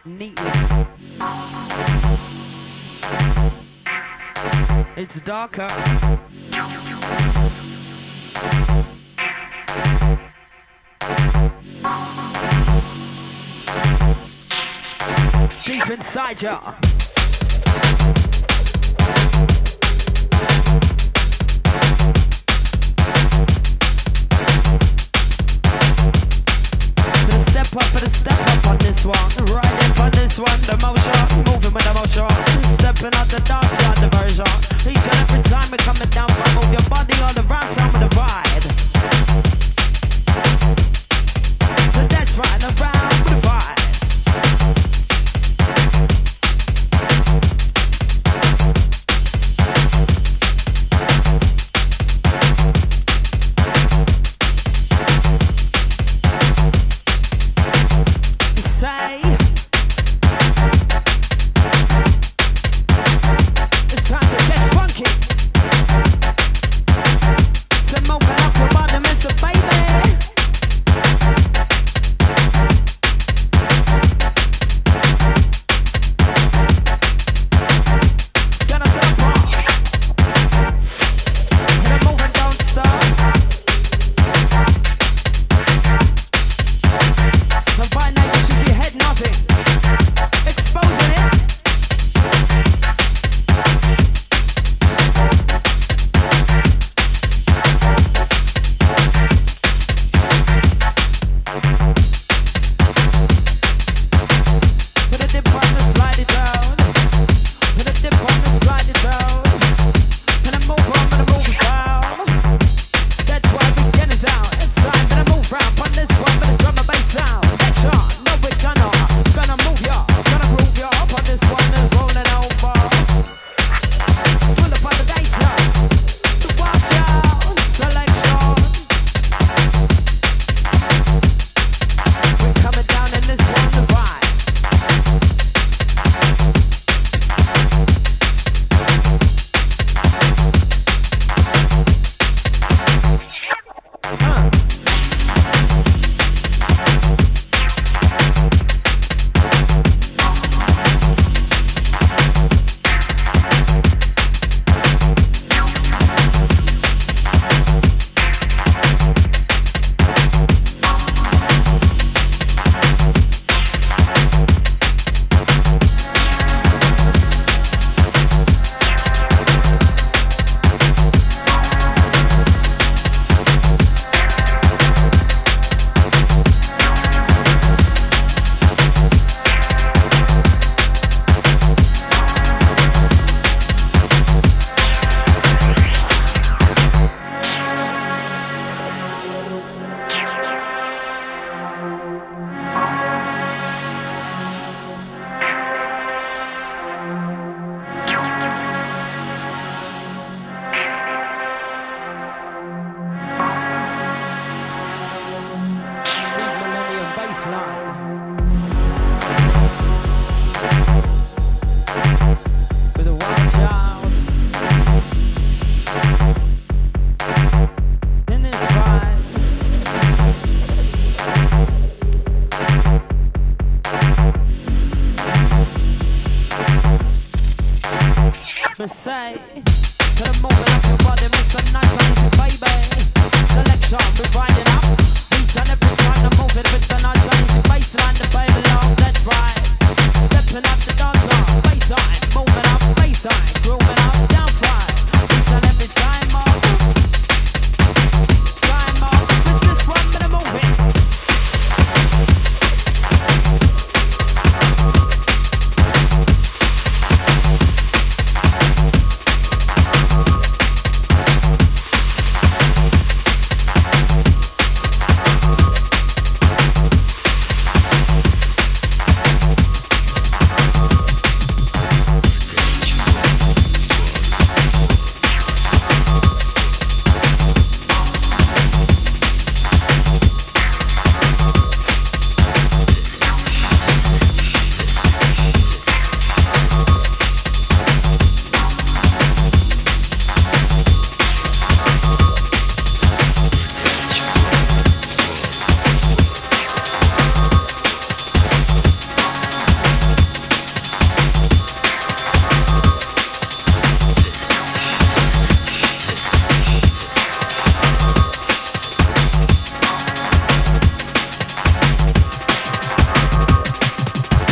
neatly. It's darker. Deep inside ya. For the step up on this one, riding on this one, the motion, moving with the motion, stepping out the dance on the version. Each and every time we're coming down, move your body all around town with the ride. So that's right, around with the ride. Say, to the moving up your body, make some nice and easy, baby. Selection, we riding up. Each and every time I'm moving with the nice and easy baseline, the baby love, that's right. Stepping up the dance on, baseline, moving up, baseline, grooving up.